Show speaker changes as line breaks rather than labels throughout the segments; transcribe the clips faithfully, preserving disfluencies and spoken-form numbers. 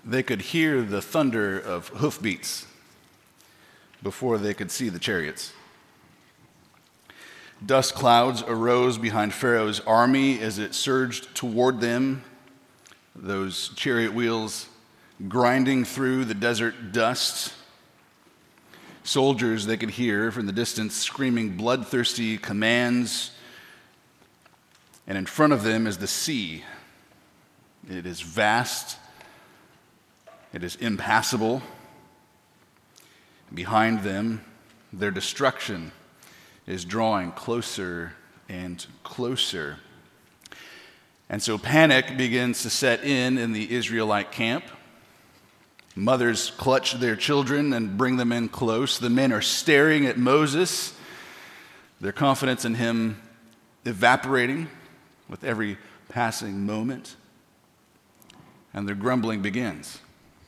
They could hear the thunder of hoofbeats before they could see the chariots. Dust clouds arose behind Pharaoh's army as it surged toward them, those chariot wheels grinding through the desert dust. Soldiers they could hear from the distance screaming bloodthirsty commands, and in front of them is the sea. It is vast. It is impassable. Behind them, their destruction is drawing closer and closer. And so panic begins to set in in the Israelite camp. Mothers clutch their children and bring them in close. The men are staring at Moses, their confidence in him evaporating with every passing moment. And their grumbling begins.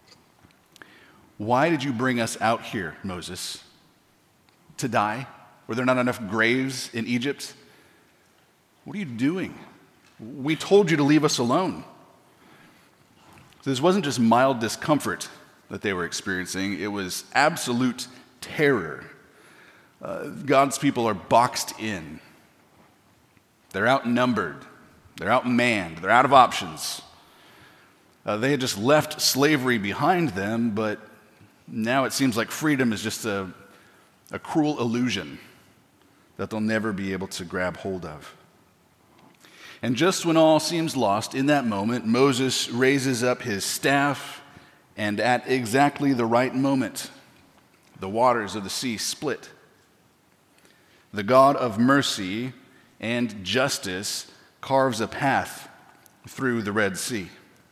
Why did you bring us out here, Moses? To die? Were there not enough graves in Egypt? What are you doing? We told you to leave us alone. So this wasn't just mild discomfort that they were experiencing, it was absolute terror. Uh, God's people are boxed in. They're outnumbered. They're outmanned. They're out of options. Uh, they had just left slavery behind them, but now it seems like freedom is just a, a cruel illusion that they'll never be able to grab hold of. And just when all seems lost, in that moment, Moses raises up his staff, and at exactly the right moment, the waters of the sea split. The God of mercy and justice carves a path through the Red Sea.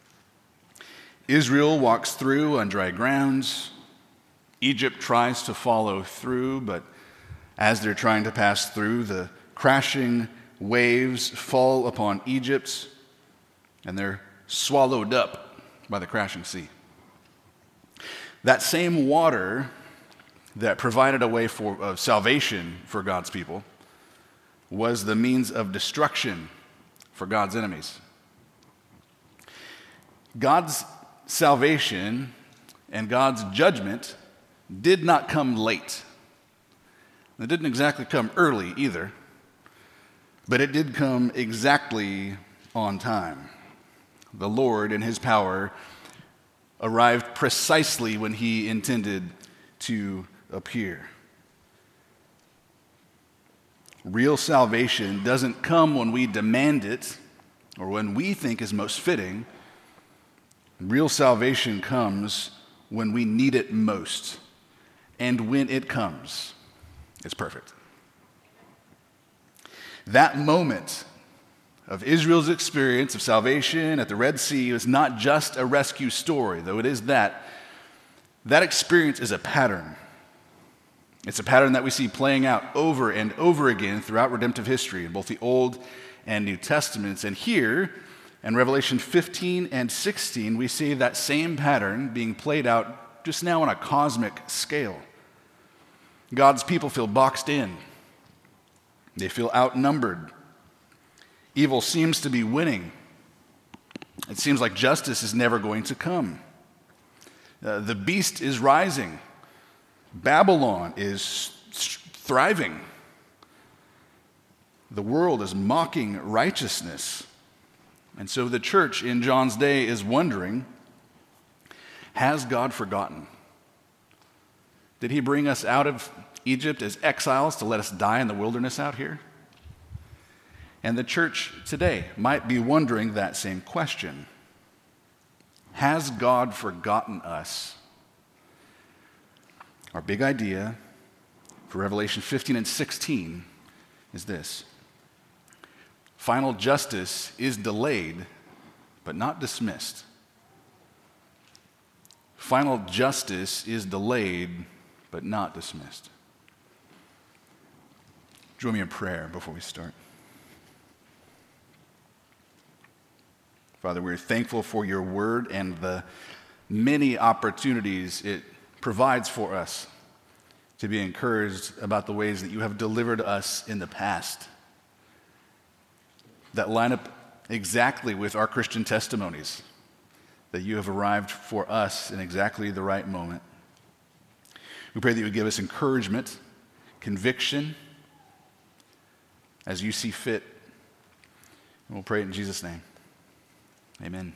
Israel walks through on dry grounds. Egypt tries to follow through, but as they're trying to pass through, the crashing waves fall upon Egypt, and they're swallowed up by the crashing sea. That same water that provided a way for of salvation for God's people was the means of destruction for God's enemies. God's salvation and God's judgment did not come late. It didn't exactly come early either, but it did come exactly on time. The Lord, in his power, arrived precisely when he intended to appear. Real salvation doesn't come when we demand it or when we think is most fitting. Real salvation comes when we need it most. And when it comes, it's perfect. That moment of Israel's experience of salvation at the Red Sea is not just a rescue story, though it is that. That experience is a pattern. It's a pattern that we see playing out over and over again throughout redemptive history in both the Old and New Testaments. And here, in Revelation fifteen and sixteen, we see that same pattern being played out just now on a cosmic scale. God's people feel boxed in. They feel outnumbered. Evil seems to be winning. It seems like justice is never going to come. Uh, the beast is rising. Babylon is thriving. The world is mocking righteousness. And so the church in John's day is wondering, has God forgotten? Did he bring us out of Egypt as exiles to let us die in the wilderness out here? And the church today might be wondering that same question. Has God forgotten us? Our big idea for Revelation fifteen and sixteen is this. Final justice is delayed, but not dismissed. Final justice is delayed, but not dismissed. Join me in prayer before we start. Father, we're thankful for your word and the many opportunities it provides for us to be encouraged about the ways that you have delivered us in the past that line up exactly with our Christian testimonies, that you have arrived for us in exactly the right moment. We pray that you would give us encouragement, conviction, as you see fit. And we'll pray it in Jesus' name. Amen.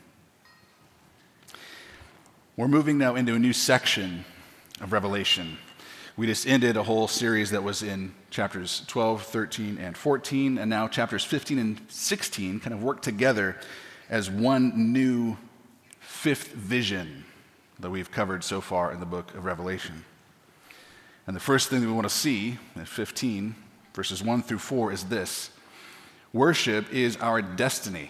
We're moving now into a new section of Revelation. We just ended a whole series that was in chapters twelve, thirteen, and fourteen, and now chapters fifteen and sixteen kind of work together as one new fifth vision that we've covered so far in the book of Revelation. And the first thing that we want to see in fifteen, verses one through four, is this: worship is our destiny.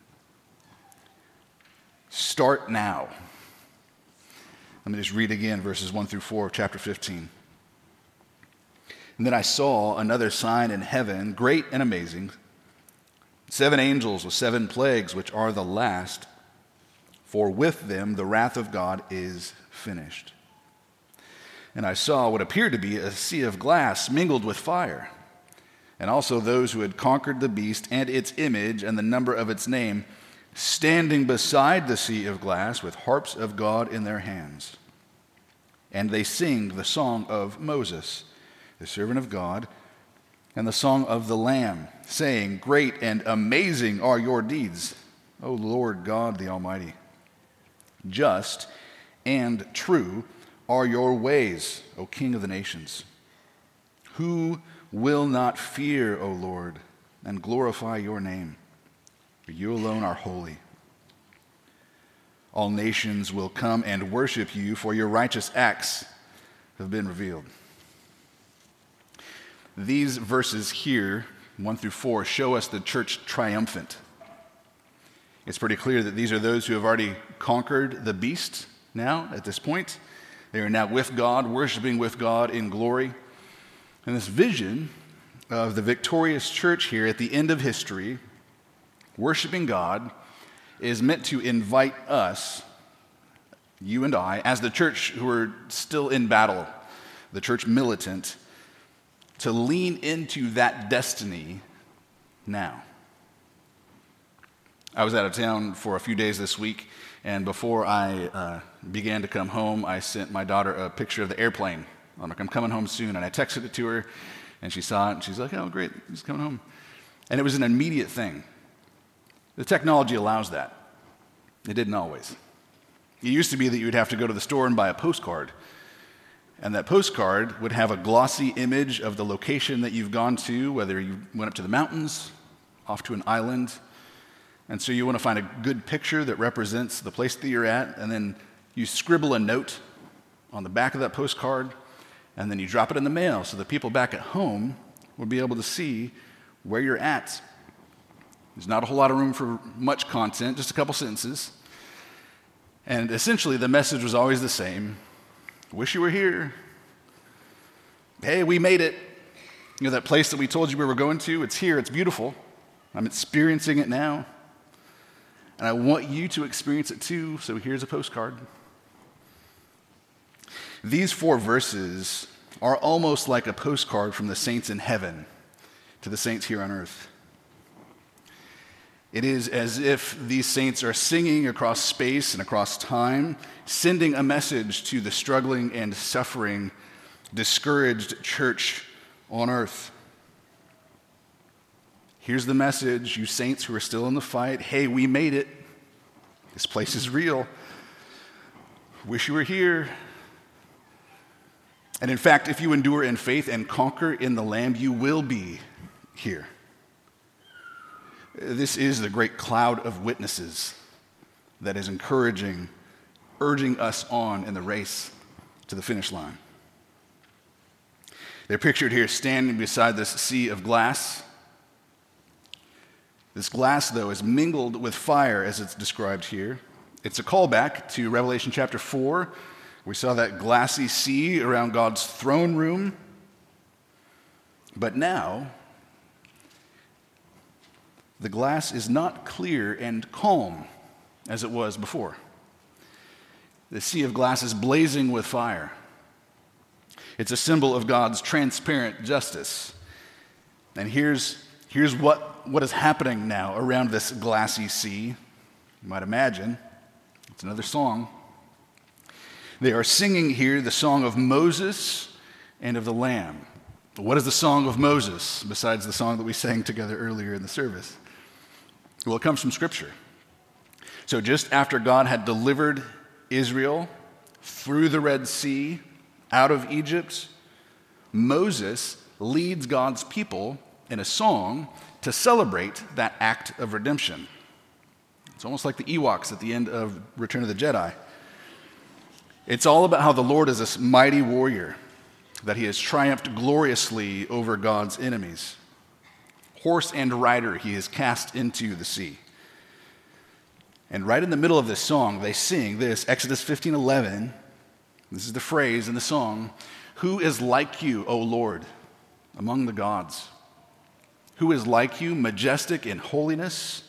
Start now. Let me just read again verses one through four of chapter fifteen. And then I saw another sign in heaven, great and amazing, seven angels with seven plagues, which are the last, for with them the wrath of God is finished. And I saw what appeared to be a sea of glass mingled with fire, and also those who had conquered the beast and its image and the number of its name, standing beside the sea of glass with harps of God in their hands. And they sing the song of Moses, the servant of God, and the song of the Lamb, saying, great and amazing are your deeds, O Lord God the Almighty. Just and true are your ways, O King of the nations. Who will not fear, O Lord, and glorify your name? For you alone are holy. All nations will come and worship you, for your righteous acts have been revealed. These verses here, one through four, show us the church triumphant. It's pretty clear that these are those who have already conquered the beast now at this point. They are now with God, worshiping with God in glory. And this vision of the victorious church here at the end of history, worshiping God, is meant to invite us, you and I, as the church who are still in battle, the church militant, to lean into that destiny now. I was out of town for a few days this week, and before I uh, began to come home, I sent my daughter a picture of the airplane. I'm like, I'm coming home soon, and I texted it to her, and she saw it, and she's like, oh, great, he's coming home. And it was an immediate thing. The technology allows that. It didn't always. It used to be that you would have to go to the store and buy a postcard, and that postcard would have a glossy image of the location that you've gone to, whether you went up to the mountains, off to an island. And so you want to find a good picture that represents the place that you're at, and then you scribble a note on the back of that postcard, and then you drop it in the mail so the people back at home will be able to see where you're at. There's not a whole lot of room for much content, just a couple sentences. And essentially the message was always the same. Wish you were here. Hey, we made it. You know that place that we told you we were going to? It's here, it's beautiful. I'm experiencing it now. And I want you to experience it too, so here's a postcard. These four verses are almost like a postcard from the saints in heaven to the saints here on earth. It is as if these saints are singing across space and across time, sending a message to the struggling and suffering, discouraged church on earth. Here's the message, you saints who are still in the fight. Hey, we made it. This place is real. Wish you were here. And in fact, if you endure in faith and conquer in the Lamb, you will be here. This is the great cloud of witnesses that is encouraging, urging us on in the race to the finish line. They're pictured here standing beside this sea of glass. This glass, though, is mingled with fire, as it's described here. It's a callback to Revelation chapter four. We saw that glassy sea around God's throne room. But now, the glass is not clear and calm as it was before. The sea of glass is blazing with fire. It's a symbol of God's transparent justice. And here's, here's what, what is happening now around this glassy sea. You might imagine It's another song. They are singing here the song of Moses and of the Lamb. What is the song of Moses besides the song that we sang together earlier in the service? Well, it comes from Scripture. So just after God had delivered Israel through the Red Sea, out of Egypt, Moses leads God's people in a song to celebrate that act of redemption. It's almost like the Ewoks at the end of Return of the Jedi. It's all about how the Lord is this mighty warrior, that he has triumphed gloriously over God's enemies. Horse and rider he is cast into the sea. And right in the middle of this song, they sing this, Exodus fifteen eleven. This is the phrase in the song, "Who is like you, O Lord, among the gods? Who is like you, majestic in holiness,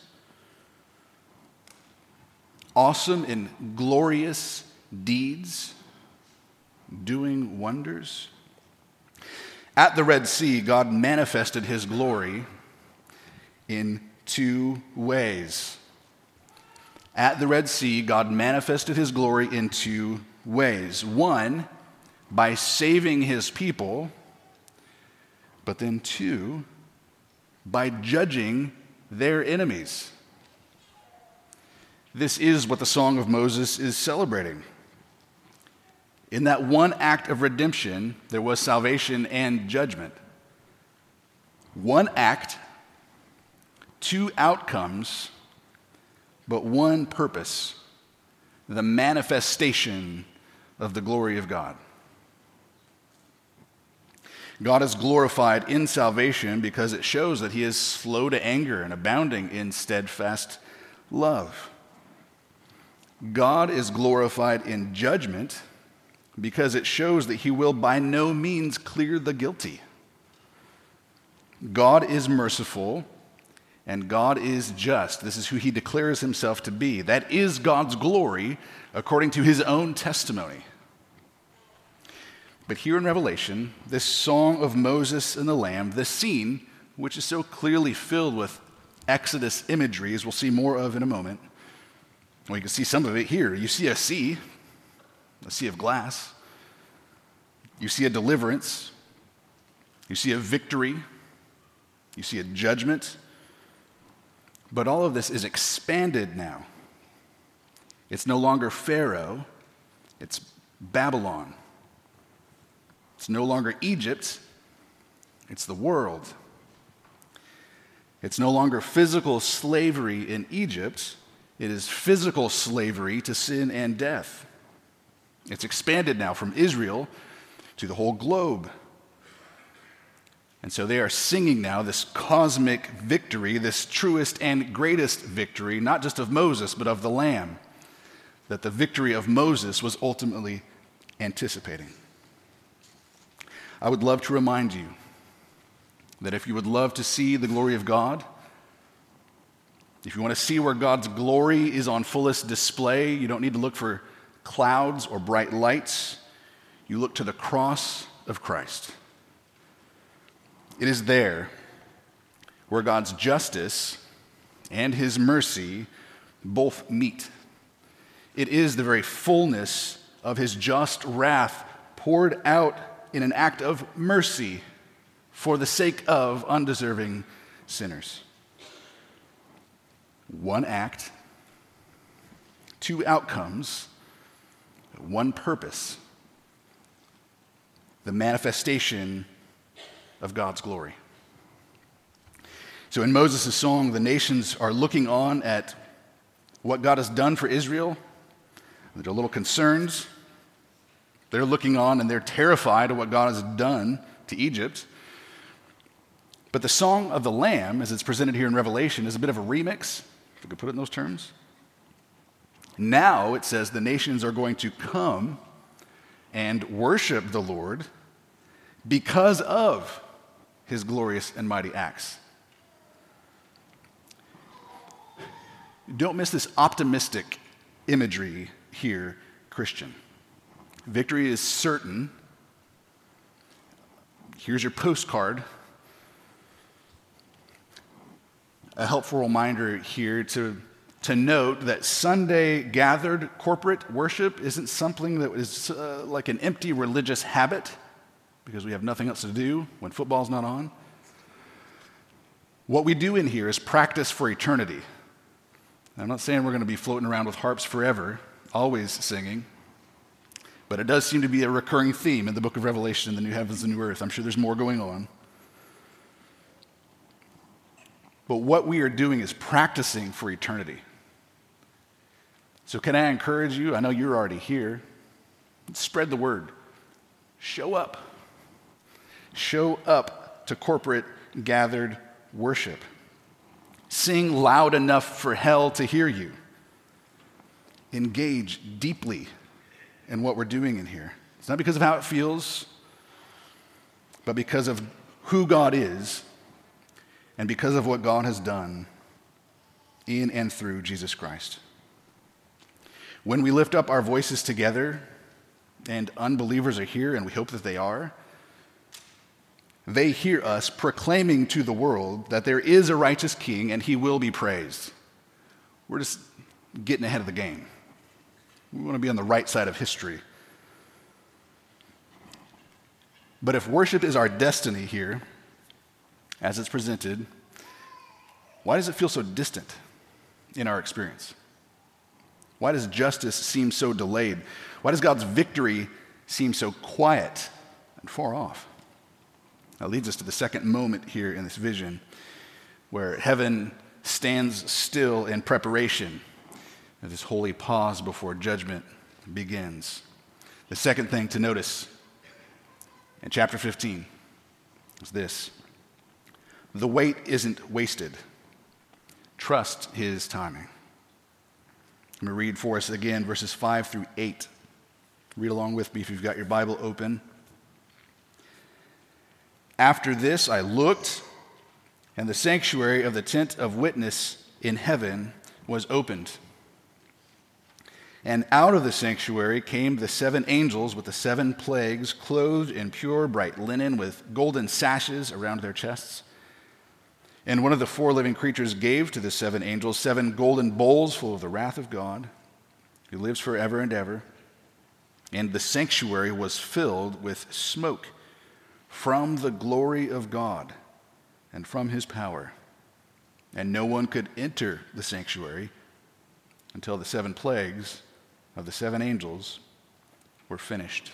awesome in glorious deeds, doing wonders?" At the Red Sea, God manifested his glory in two ways. At the Red Sea, God manifested his glory in two ways. One, by saving his people, but then two, by judging their enemies. This is what the Song of Moses is celebrating. In that one act of redemption, there was salvation and judgment. One act, two outcomes, but one purpose, the manifestation of the glory of God. God is glorified in salvation because it shows that he is slow to anger and abounding in steadfast love. God is glorified in judgment because it shows that he will by no means clear the guilty. God is merciful and God is just. This is who he declares himself to be. That is God's glory according to his own testimony. But here in Revelation, this song of Moses and the Lamb, this scene, which is so clearly filled with Exodus imagery, as we'll see more of in a moment. Well, you can see some of it here. You see a sea, a sea of glass. You see a deliverance. You see a victory. You see a judgment. But all of this is expanded now. It's no longer Pharaoh, it's Babylon. It's no longer Egypt, it's the world. It's no longer physical slavery in Egypt, it is physical slavery to sin and death. It's expanded now from Israel to the whole globe. And so they are singing now this cosmic victory, this truest and greatest victory, not just of Moses, but of the Lamb, that the victory of Moses was ultimately anticipating. I would love to remind you that if you would love to see the glory of God, if you want to see where God's glory is on fullest display, you don't need to look for clouds or bright lights. You look to the cross of Christ. It is there where God's justice and his mercy both meet. It is the very fullness of his just wrath poured out in an act of mercy for the sake of undeserving sinners. One act, two outcomes, one purpose, the manifestation of God's glory. So in Moses' song, the nations are looking on at what God has done for Israel. They're a little concerned. They're looking on and they're terrified of what God has done to Egypt. But the Song of the Lamb, as it's presented here in Revelation, is a bit of a remix, if we could put it in those terms. Now it says the nations are going to come and worship the Lord because of his glorious and mighty acts. Don't miss this optimistic imagery here, Christian. Victory is certain. Here's your postcard. A helpful reminder here to to note that Sunday gathered corporate worship isn't something that is uh, like an empty religious habit because we have nothing else to do when football's not on. What we do in here is practice for eternity. I'm not saying we're going to be floating around with harps forever, always singing, but it does seem to be a recurring theme in the book of Revelation, in the new heavens and new earth. I'm sure there's more going on. But what we are doing is practicing for eternity. So can I encourage you? I know you're already here. Spread the word. Show up. Show up to corporate gathered worship. Sing loud enough for hell to hear you. Engage deeply in what we're doing in here. It's not because of how it feels, but because of who God is and because of what God has done in and through Jesus Christ. When we lift up our voices together, and unbelievers are here, and we hope that they are, they hear us proclaiming to the world that there is a righteous king and he will be praised. We're just getting ahead of the game. We want to be on the right side of history. But if worship is our destiny here, as it's presented, why does it feel so distant in our experience? Why does justice seem so delayed? Why does God's victory seem so quiet and far off? That leads us to the second moment here in this vision, where heaven stands still in preparation of this holy pause before judgment begins. The second thing to notice in chapter fifteen is this: the wait isn't wasted. Trust his timing. I'm going to read for us again verses five through eight. Read along with me if you've got your Bible open. After this I looked, and the sanctuary of the tent of witness in heaven was opened. And out of the sanctuary came the seven angels with the seven plagues, clothed in pure bright linen with golden sashes around their chests. And one of the four living creatures gave to the seven angels seven golden bowls full of the wrath of God, who lives forever and ever. And the sanctuary was filled with smoke from the glory of God and from his power. And no one could enter the sanctuary until the seven plagues of the seven angels were finished.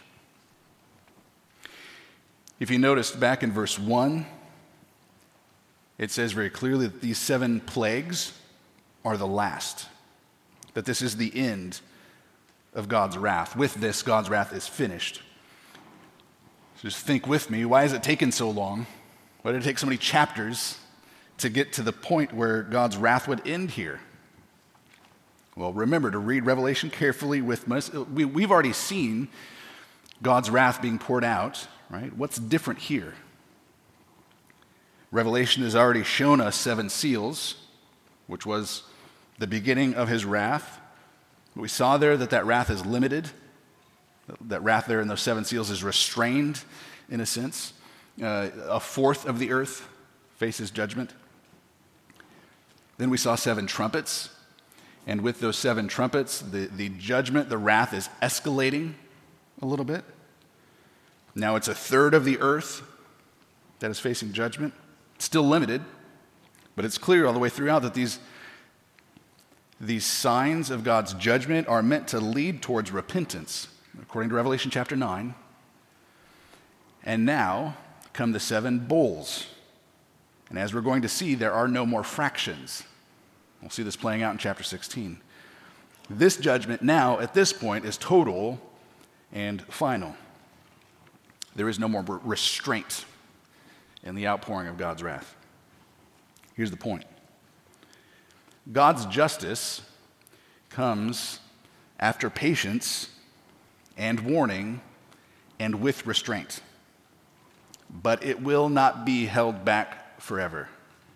If you noticed back in verse one, it says very clearly that these seven plagues are the last, that this is the end of God's wrath. With this, God's wrath is finished. So just think with me, why has it taken so long? Why did it take so many chapters to get to the point where God's wrath would end here? Well, remember to read Revelation carefully with us. We, we've already seen God's wrath being poured out, right? What's different here? Revelation has already shown us seven seals, which was the beginning of his wrath. We saw there that that wrath is limited. That wrath there in those seven seals is restrained, in a sense. Uh, a fourth of the earth faces judgment. Then we saw seven trumpets. And with those seven trumpets, the, the judgment, the wrath is escalating a little bit. Now it's a third of the earth that is facing judgment. Still limited, but it's clear all the way throughout that these, these signs of God's judgment are meant to lead towards repentance, according to Revelation chapter nine. And now come the seven bowls. And as we're going to see, there are no more fractions. We'll see this playing out in chapter sixteen. This judgment now, at this point, is total and final. There is no more restraint in the outpouring of God's wrath. Here's the point. God's justice comes after patience and warning and with restraint. But it will not be held back forever.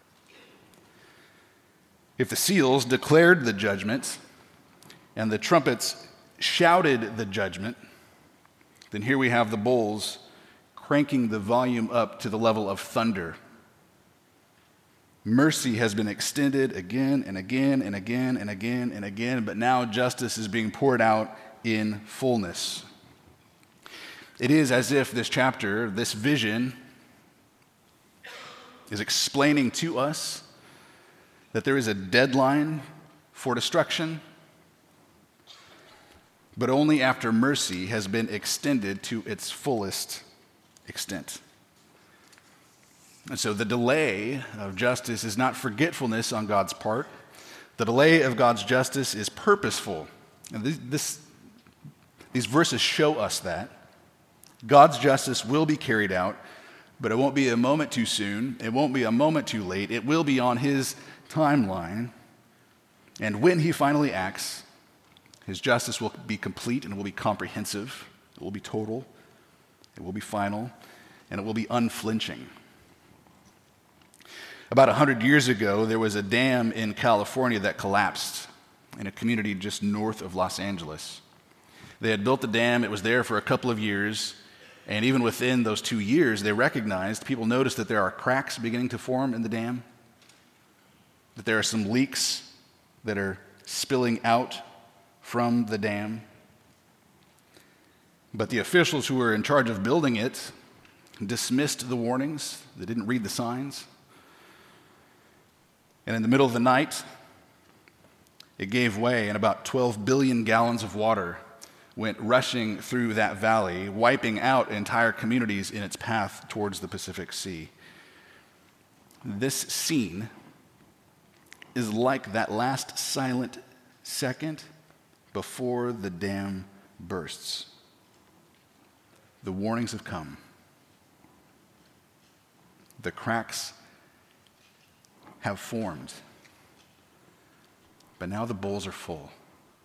If the seals declared the judgment and the trumpets shouted the judgment, then here we have the bowls cranking the volume up to the level of thunder. Mercy has been extended again and again and again and again and again, but now justice is being poured out in fullness. It is as if this chapter, this vision, is explaining to us that there is a deadline for destruction, but only after mercy has been extended to its fullest extent. And so the delay of justice is not forgetfulness on God's part. The delay of God's justice is purposeful. And this, this, these verses show us that. God's justice will be carried out, but it won't be a moment too soon. It won't be a moment too late. It will be on his timeline. And when he finally acts, his justice will be complete and it will be comprehensive. It will be total. It will be final. And it will be unflinching. About one hundred years ago, there was a dam in California that collapsed in a community just north of Los Angeles. They had built the dam. It was there for a couple of years. And even within those two years, they recognized, people noticed that there are cracks beginning to form in the dam, that there are some leaks that are spilling out from the dam. But the officials who were in charge of building it dismissed the warnings. They didn't read the signs. And in the middle of the night, it gave way, and about twelve billion gallons of water went rushing through that valley, wiping out entire communities in its path towards the Pacific Sea. This scene is like that last silent second before the dam bursts. The warnings have come. The cracks have formed. But now the bowls are full.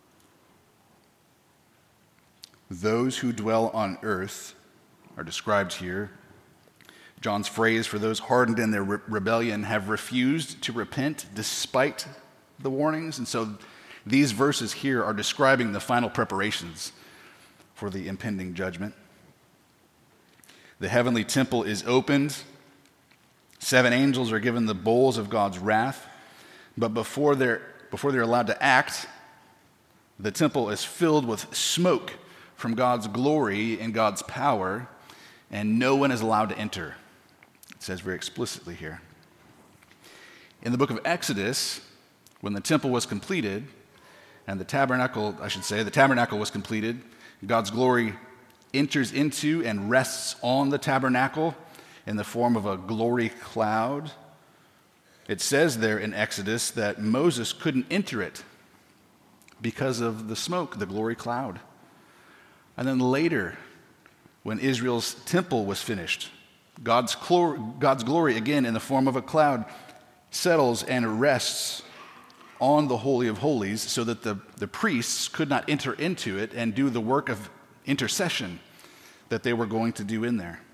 Those who dwell on earth are described here. John's phrase for those hardened in their re- rebellion have refused to repent despite the warnings. And so these verses here are describing the final preparations for the impending judgment. The heavenly temple is opened. Seven angels are given the bowls of God's wrath. But before they're, before they're allowed to act, the temple is filled with smoke from God's glory and God's power, and no one is allowed to enter. It says very explicitly here. In the book of Exodus, when the temple was completed, and the tabernacle, I should say, the tabernacle was completed, God's glory enters into and rests on the tabernacle in the form of a glory cloud. It says there in Exodus that Moses couldn't enter it because of the smoke, the glory cloud. And then later, when Israel's temple was finished, God's glory, God's glory, again in the form of a cloud, settles and rests on the Holy of Holies so that the, the priests could not enter into it and do the work of intercession that they were going to do in there.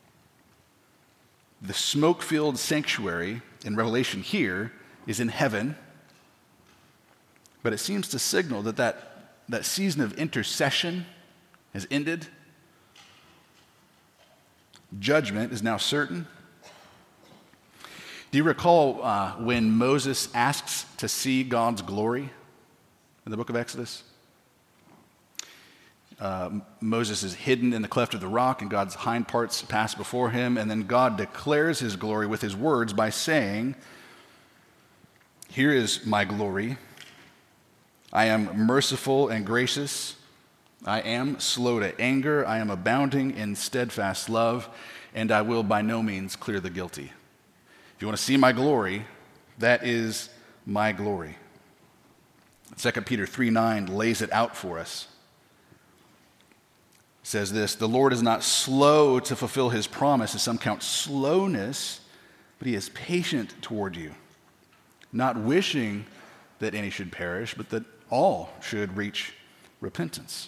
The smoke-filled sanctuary in Revelation here is in heaven, but it seems to signal that that, that season of intercession has ended. Judgment is now certain. Do you recall uh, when Moses asks to see God's glory in the book of Exodus? Uh, Moses is hidden in the cleft of the rock, and God's hind parts pass before him, and then God declares his glory with his words by saying, "Here is my glory. I am merciful and gracious. I am slow to anger. I am abounding in steadfast love, and I will by no means clear the guilty." If you want to see my glory, that is my glory. Second Peter three nine lays it out for us. It says this, "The Lord is not slow to fulfill his promise, as some count slowness, but he is patient toward you, not wishing that any should perish, but that all should reach repentance."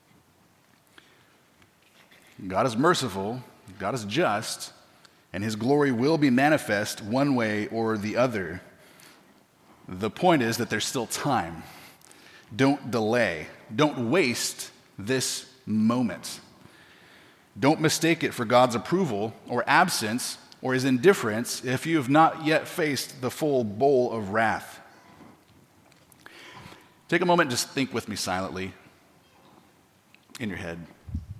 God is merciful, God is just, and his glory will be manifest one way or the other. The point is that there's still time. Don't delay. Don't waste this moment. Don't mistake it for God's approval or absence or is indifference if you have not yet faced the full bowl of wrath? Take a moment, just think with me silently in your head.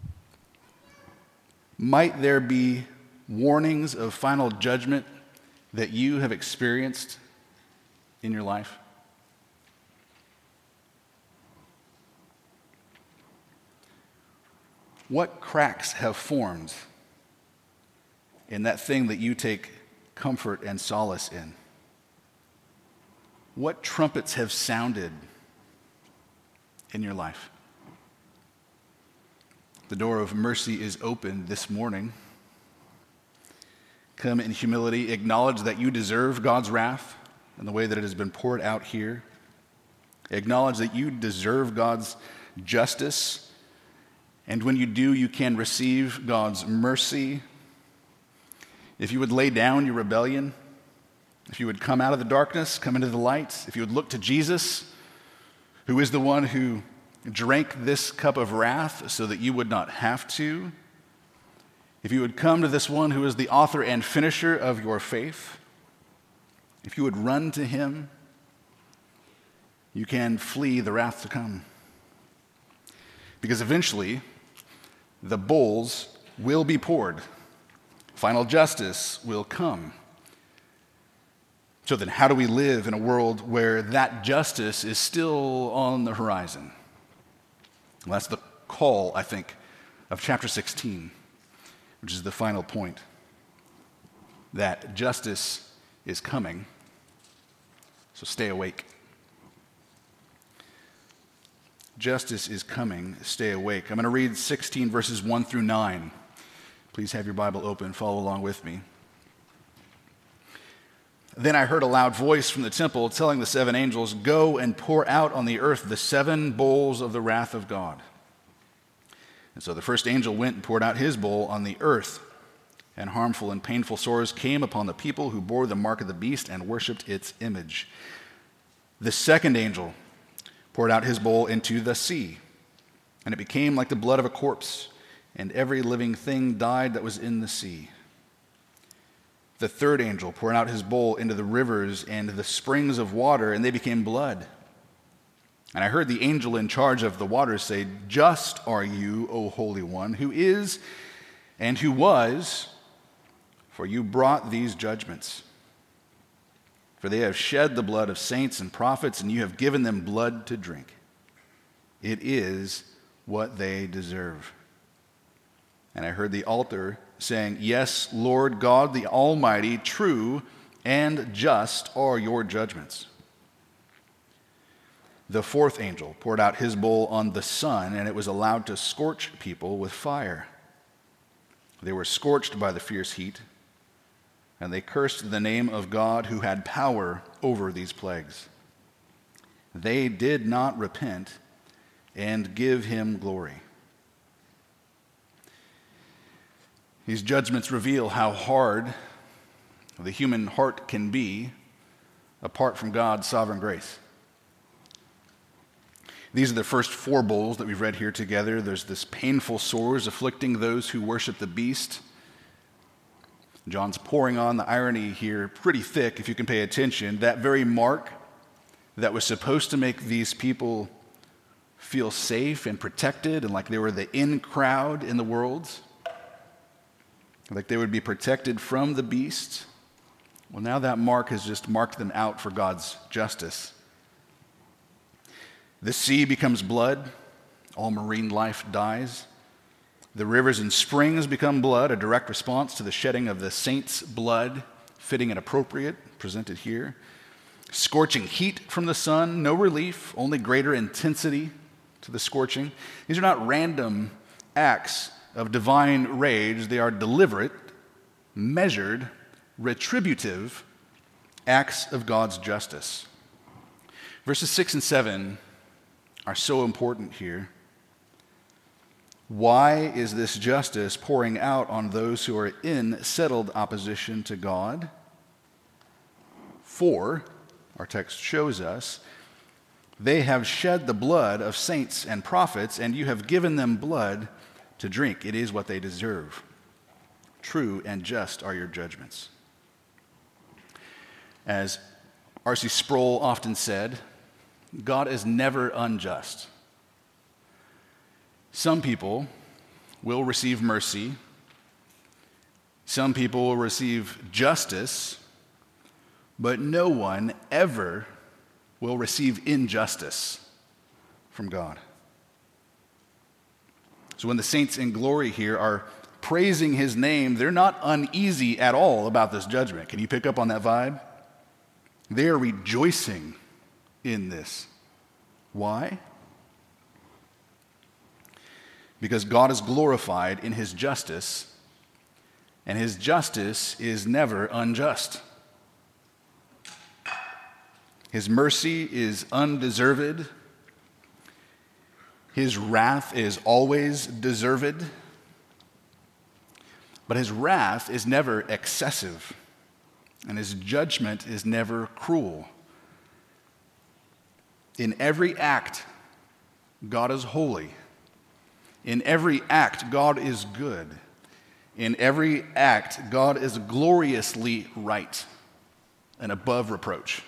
Might there be warnings of final judgment that you have experienced in your life? What cracks have formed in that thing that you take comfort and solace in? What trumpets have sounded in your life? The door of mercy is open this morning. Come in humility, acknowledge that you deserve God's wrath in the way that it has been poured out here. Acknowledge that you deserve God's justice, and when you do, you can receive God's mercy. If you would lay down your rebellion, if you would come out of the darkness, come into the light, if you would look to Jesus, who is the one who drank this cup of wrath so that you would not have to, if you would come to this one who is the author and finisher of your faith, if you would run to him, you can flee the wrath to come. Because eventually, the bowls will be poured. Final justice will come. So then, how do we live in a world where that justice is still on the horizon? Well, that's the call, I think, of chapter sixteen, which is the final point. That justice is coming, so stay awake. Justice is coming, stay awake. I'm going to read sixteen verses one through nine. Please have your Bible open, follow along with me. Then I heard a loud voice from the temple telling the seven angels, "Go and pour out on the earth the seven bowls of the wrath of God." And so the first angel went and poured out his bowl on the earth, and harmful and painful sores came upon the people who bore the mark of the beast and worshipped its image. The second angel poured out his bowl into the sea, and it became like the blood of a corpse, and every living thing died that was in the sea. The third angel poured out his bowl into the rivers and the springs of water, and they became blood. And I heard the angel in charge of the waters say, "Just are you, O Holy One, who is and who was, for you brought these judgments. For they have shed the blood of saints and prophets, and you have given them blood to drink. It is what they deserve." And I heard the altar saying, "Yes, Lord God, the Almighty, true and just are your judgments." The fourth angel poured out his bowl on the sun, and it was allowed to scorch people with fire. They were scorched by the fierce heat, and they cursed the name of God who had power over these plagues. They did not repent and give him glory. These judgments reveal how hard the human heart can be apart from God's sovereign grace. These are the first four bowls that we've read here together. There's this painful sores afflicting those who worship the beast. John's pouring on the irony here pretty thick, if you can pay attention. That very mark that was supposed to make these people feel safe and protected and like they were the in crowd in the world, like they would be protected from the beast. Well, now that mark has just marked them out for God's justice. The sea becomes blood. All marine life dies. The rivers and springs become blood, a direct response to the shedding of the saints' blood, fitting and appropriate, presented here. Scorching heat from the sun, no relief, only greater intensity to the scorching. These are not random acts of divine rage. They are deliberate, measured, retributive acts of God's justice. Verses six and seven are so important here. Why is this justice pouring out on those who are in settled opposition to God? For, our text shows us, they have shed the blood of saints and prophets, and you have given them blood to drink. It is what they deserve. true and just are your judgments. As R C Sproul often said, God is never unjust. Some people will receive mercy. Some people will receive justice, but no one ever will receive injustice from God. So when the saints in glory here are praising his name, they're not uneasy at all about this judgment. Can you pick up on that vibe? They are rejoicing in this. Why? Because God is glorified in his justice, and his justice is never unjust. His mercy is undeserved. His wrath is always deserved. But his wrath is never excessive, and his judgment is never cruel. In every act, God is holy. In every act, God is good. In every act, God is gloriously right and above reproach.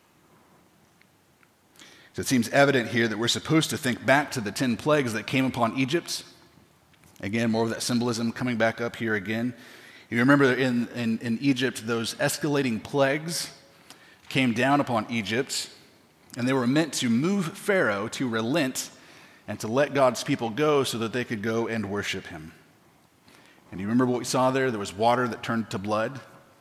So it seems evident here that we're supposed to think back to the ten plagues that came upon Egypt. Again, more of that symbolism coming back up here again. You remember in, in, in Egypt, those escalating plagues came down upon Egypt, and they were meant to move Pharaoh to relent and to let God's people go so that they could go and worship him. And you remember what we saw there? There was water that turned to blood.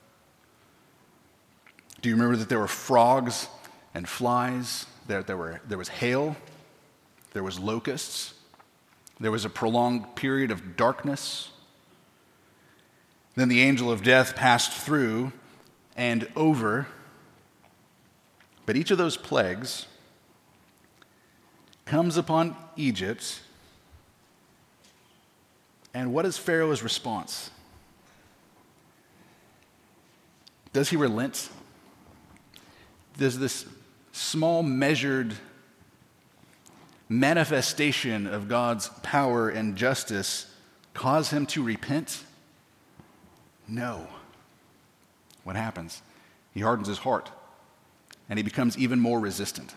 Do you remember that there were frogs and flies? There, there, were, there was hail. There was locusts. There was a prolonged period of darkness. Then the angel of death passed through and over. But each of those plagues comes upon Egypt. And what is Pharaoh's response? Does he relent? Does this small, measured manifestation of God's power and justice cause him to repent? No. What happens? He hardens his heart, and he becomes even more resistant.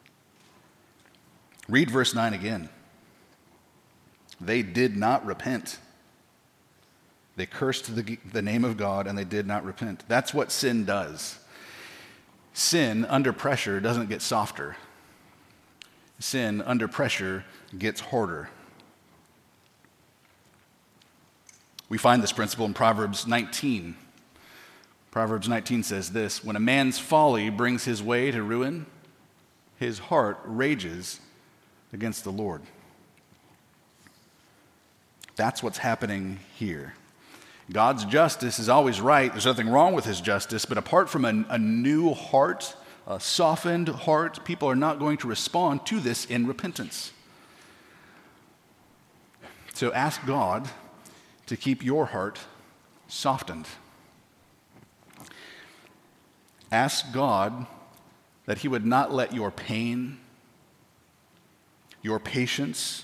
Read verse nine again. They did not repent. They cursed the, the name of God, and they did not repent. That's what sin does. Sin under pressure doesn't get softer. Sin under pressure gets harder. We find this principle in Proverbs nineteen. Proverbs nineteen says this: when a man's folly brings his way to ruin, his heart rages against the Lord. That's what's happening here. God's justice is always right. There's nothing wrong with his justice, but apart from a, a new heart, a softened heart, people are not going to respond to this in repentance. So ask God to keep your heart softened. Ask God that he would not let your pain, your patience,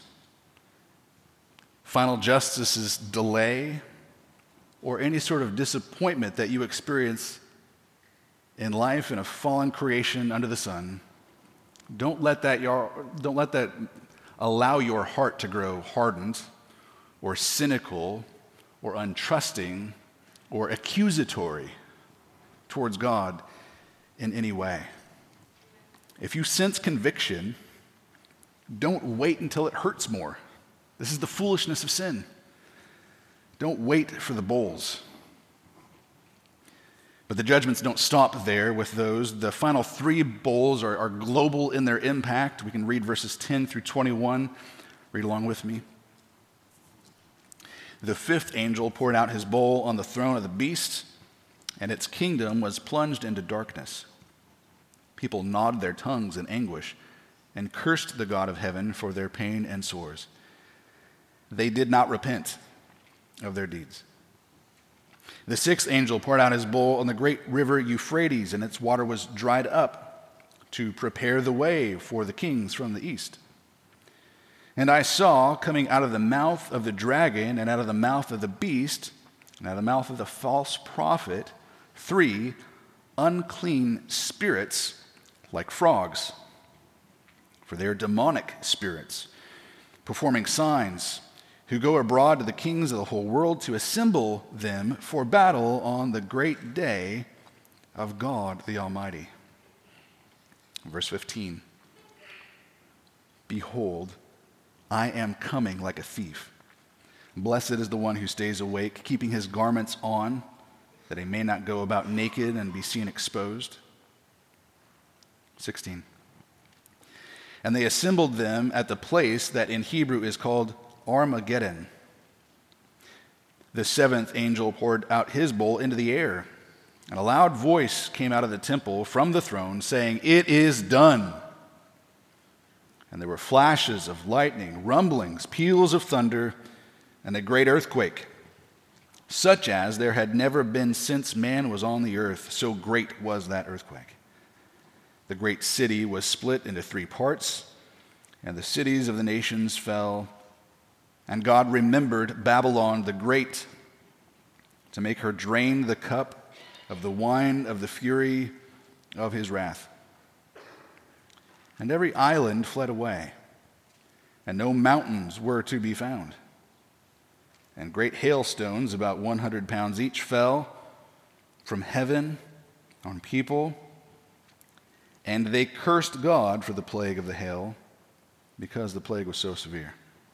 final justice's delay, or any sort of disappointment that you experience in life in a fallen creation under the sun, don't let that your, don't let that allow your heart to grow hardened or cynical or untrusting or accusatory towards God in any way. If you sense conviction, don't wait until it hurts more. This is the foolishness of sin. Don't wait for the bowls. But the judgments don't stop there with those. The final three bowls are, are global in their impact. We can read verses ten through twenty-one. Read along with me. The fifth angel poured out his bowl on the throne of the beast, and its kingdom was plunged into darkness. People gnawed their tongues in anguish and cursed the God of heaven for their pain and sores. They did not repent of their deeds. The sixth angel poured out his bowl on the great river Euphrates, and its water was dried up to prepare the way for the kings from the east. And I saw, coming out of the mouth of the dragon and out of the mouth of the beast, and out of the mouth of the false prophet, three unclean spirits like frogs. For they are demonic spirits, performing signs, who go abroad to the kings of the whole world to assemble them for battle on the great day of God the Almighty. Verse fifteen. Behold, I am coming like a thief. Blessed is the one who stays awake, keeping his garments on, that he may not go about naked and be seen exposed. sixteen. And they assembled them at the place that in Hebrew is called Armageddon. The seventh angel poured out his bowl into the air, and a loud voice came out of the temple from the throne, saying, "It is done." And there were flashes of lightning, rumblings, peals of thunder, and a great earthquake, such as there had never been since man was on the earth. So great was that earthquake. The great city was split into three parts, and the cities of the nations fell. And God remembered Babylon the Great to make her drain the cup of the wine of the fury of his wrath. And every island fled away, and no mountains were to be found. And great hailstones, about one hundred pounds each, fell from heaven on people, and they cursed God for the plague of the hail, because the plague was so severe.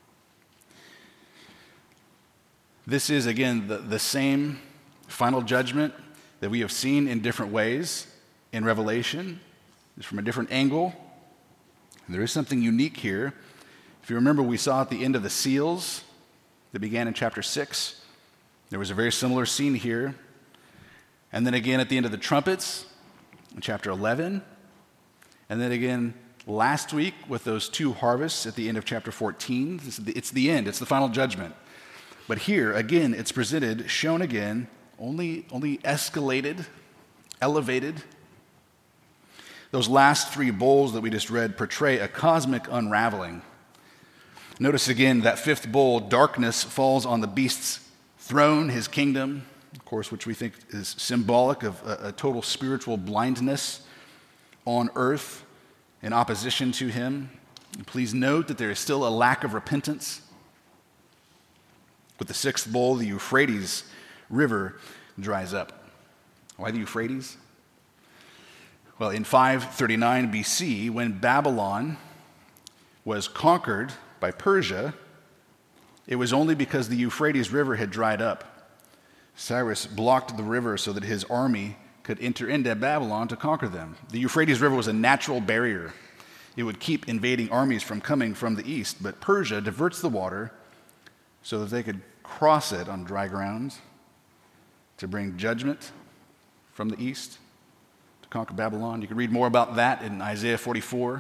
This is, again, the, the same final judgment that we have seen in different ways in Revelation. It's from a different angle. And there is something unique here. If you remember, we saw at the end of the seals that began in chapter six, there was a very similar scene here. And then again at the end of the trumpets in chapter eleven. And then again last week with those two harvests at the end of chapter fourteen. It's the, it's the end, it's the final judgment. But here, again, it's presented, shown again, only, only escalated, elevated. Those last three bowls that we just read portray a cosmic unraveling. Notice again that fifth bowl, darkness falls on the beast's throne, his kingdom, of course, which we think is symbolic of a, a total spiritual blindness on earth in opposition to him. And please note that there is still a lack of repentance. With the sixth bowl, the Euphrates River dries up. Why the Euphrates? Well, in five thirty-nine B C, when Babylon was conquered by Persia, it was only because the Euphrates River had dried up. Cyrus blocked the river so that his army could enter into Babylon to conquer them. The Euphrates River was a natural barrier. It would keep invading armies from coming from the east, but Persia diverts the water so that they could cross it on dry ground to bring judgment from the east, to conquer Babylon. You can read more about that in Isaiah forty-four.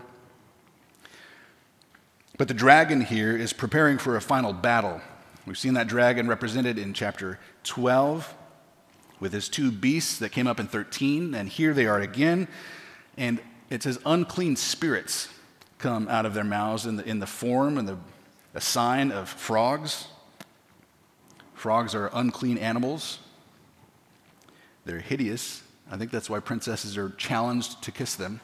But the dragon here is preparing for a final battle. We've seen that dragon represented in chapter twelve with his two beasts that came up in thirteen, and here they are again. And it says unclean spirits come out of their mouths in the, in the form and the a sign of frogs. Frogs are unclean animals. They're hideous. I think that's why princesses are challenged to kiss them.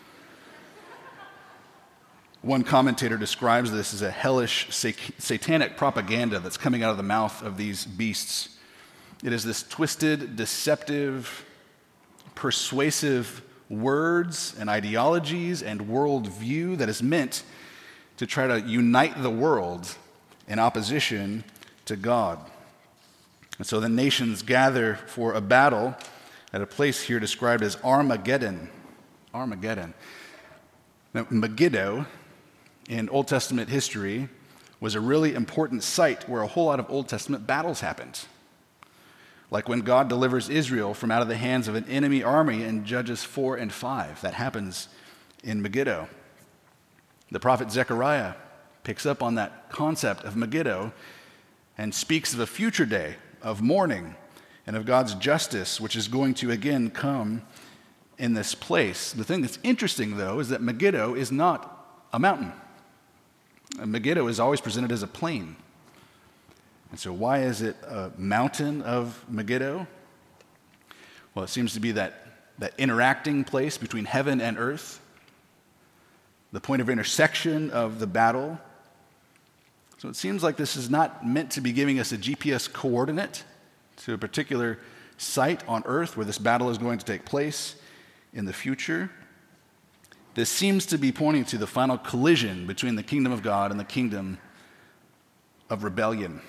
One commentator describes this as a hellish satanic propaganda that's coming out of the mouth of these beasts. It is this twisted, deceptive, persuasive words and ideologies and worldview that is meant to try to unite the world in opposition to God. And so the nations gather for a battle at a place here described as Armageddon. Armageddon. Now, Megiddo in Old Testament history was a really important site where a whole lot of Old Testament battles happened. Like when God delivers Israel from out of the hands of an enemy army in Judges four and five. That happens in Megiddo. The prophet Zechariah picks up on that concept of Megiddo and speaks of a future day of mourning and of God's justice, which is going to again come in this place. The thing that's interesting, though, is that Megiddo is not a mountain. Megiddo is always presented as a plain. And so why is it a mountain of Megiddo? Well, it seems to be that, that interacting place between heaven and earth, the point of intersection of the battle. So it seems like this is not meant to be giving us a G P S coordinate to a particular site on earth where this battle is going to take place in the future. This seems to be pointing to the final collision between the kingdom of God and the kingdom of rebellion.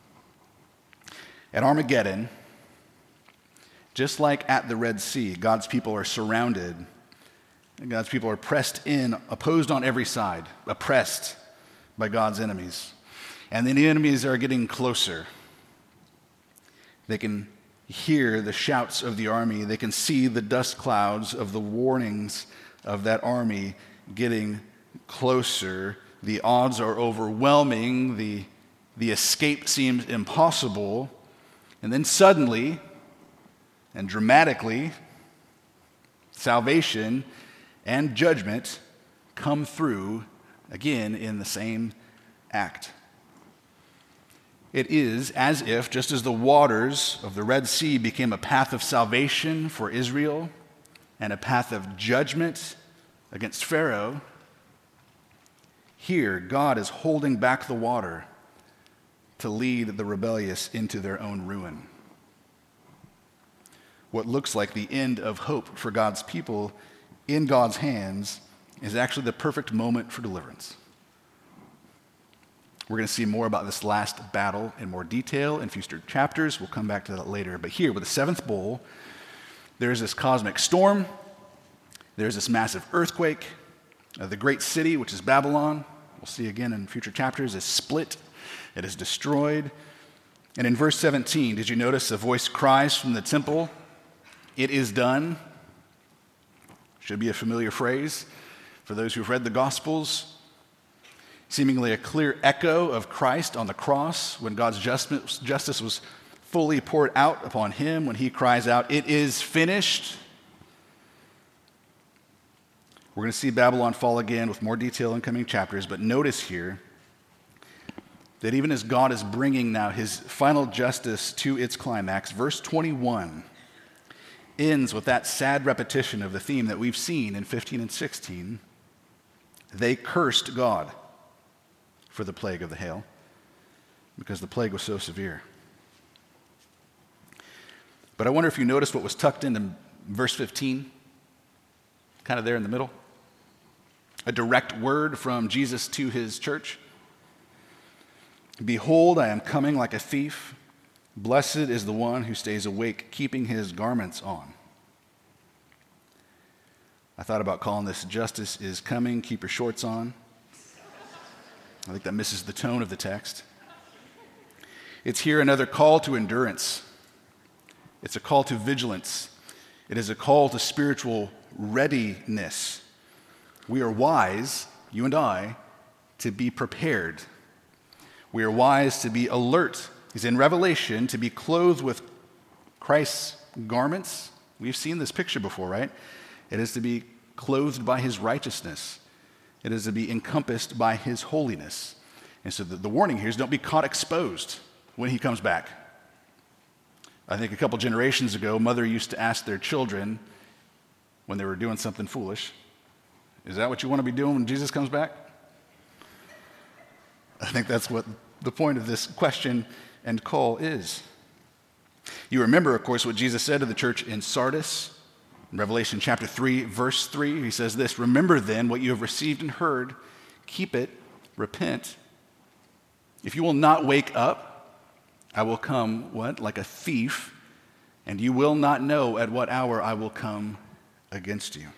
At Armageddon, just like at the Red Sea, God's people are surrounded, and God's people are pressed in, opposed on every side, oppressed by God's enemies. And the enemies are getting closer. They can hear the shouts of the army. They can see the dust clouds of the warnings of that army getting closer. The odds are overwhelming. The, the escape seems impossible. And then suddenly and dramatically, salvation and judgment come through again in the same act. It is as if, just as the waters of the Red Sea became a path of salvation for Israel and a path of judgment against Pharaoh, here God is holding back the water to lead the rebellious into their own ruin. What looks like the end of hope for God's people in God's hands is actually the perfect moment for deliverance. We're going to see more about this last battle in more detail in future chapters. We'll come back to that later. But here, with the seventh bowl, there's this cosmic storm. There's this massive earthquake. Uh, the great city, which is Babylon, we'll see again in future chapters, is split. It is destroyed. And in verse seventeen, did you notice a voice cries from the temple, "It is done"? Should be a familiar phrase for those who've read the Gospels. Seemingly a clear echo of Christ on the cross when God's justice, justice was fully poured out upon him, when he cries out, "It is finished." We're going to see Babylon fall again with more detail in coming chapters, but notice here that even as God is bringing now his final justice to its climax, verse twenty-one ends with that sad repetition of the theme that we've seen in fifteen and sixteen. They cursed God for the plague of the hail, because the plague was so severe. But I wonder if you noticed what was tucked into verse fifteen, kind of there in the middle. A direct word from Jesus to his church. "Behold, I am coming like a thief. Blessed is the one who stays awake, keeping his garments on." I thought about calling this "Justice is Coming, Keep Your Shorts On." I think that misses the tone of the text. It's here another call to endurance. It's a call to vigilance. It is a call to spiritual readiness. We are wise, you and I, to be prepared. We are wise to be alert. He's in Revelation, to be clothed with Christ's garments. We've seen this picture before, right? It is to be clothed by his righteousness. It is to be encompassed by his holiness. And so the, the warning here is don't be caught exposed when he comes back. I think a couple generations ago, mother used to ask their children when they were doing something foolish, "Is that what you want to be doing when Jesus comes back?" I think that's what the point of this question and call is. You remember, of course, what Jesus said to the church in Sardis. In Revelation chapter three, verse three, he says this, "Remember then what you have received and heard, keep it, repent. If you will not wake up, I will come," what? "Like a thief, and you will not know at what hour I will come against you."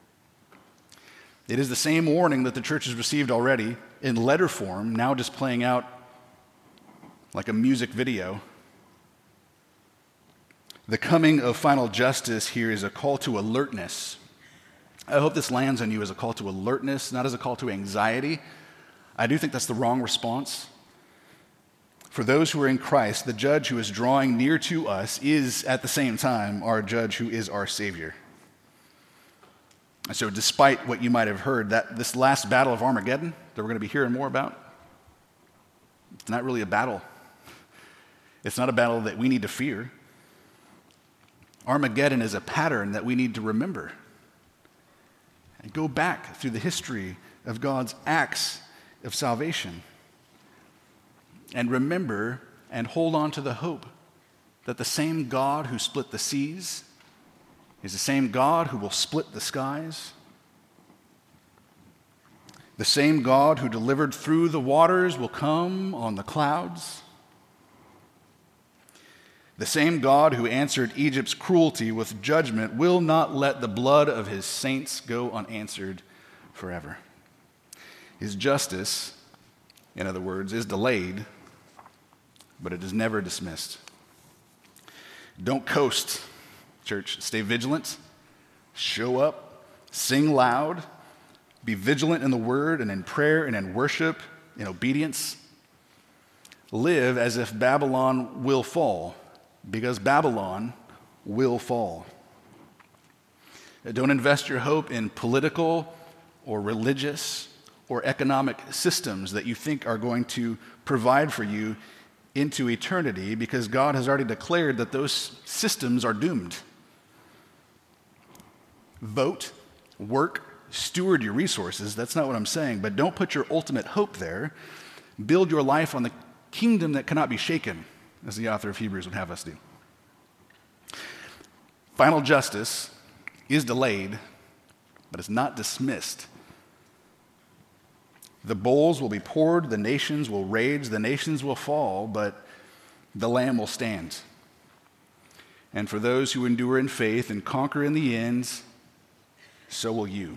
It is the same warning that the church has received already in letter form, now just playing out like a music video. The coming of final justice here is a call to alertness. I hope this lands on you as a call to alertness, not as a call to anxiety. I do think that's the wrong response. For those who are in Christ, the judge who is drawing near to us is at the same time our judge who is our Savior. And so despite what you might have heard, that this last battle of Armageddon that we're going to be hearing more about, it's not really a battle. It's not a battle that we need to fear. Armageddon is a pattern that we need to remember. And go back through the history of God's acts of salvation. And remember and hold on to the hope that the same God who split the seas is the same God who will split the skies. The same God who delivered through the waters will come on the clouds. The same God who answered Egypt's cruelty with judgment will not let the blood of his saints go unanswered forever. His justice, in other words, is delayed, but it is never dismissed. Don't coast, church. Stay vigilant, show up, sing loud, be vigilant in the word and in prayer and in worship, in obedience. Live as if Babylon will fall, because Babylon will fall. Don't invest your hope in political or religious or economic systems that you think are going to provide for you into eternity, because God has already declared that those systems are doomed. Vote, work, steward your resources. That's not what I'm saying, but don't put your ultimate hope there. Build your life on the kingdom that cannot be shaken, as the author of Hebrews would have us do. Final justice is delayed, but it's not dismissed. The bowls will be poured, the nations will rage, the nations will fall, but the Lamb will stand. And for those who endure in faith and conquer in the end, so will you.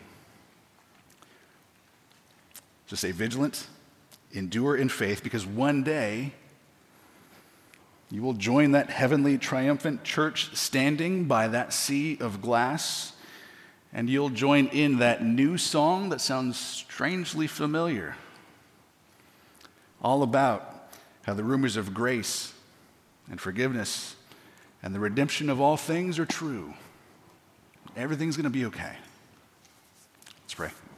Just stay vigilant, endure in faith, because one day you will join that heavenly triumphant church standing by that sea of glass, and you'll join in that new song that sounds strangely familiar, all about how the rumors of grace and forgiveness and the redemption of all things are true. Everything's going to be okay. Let's pray.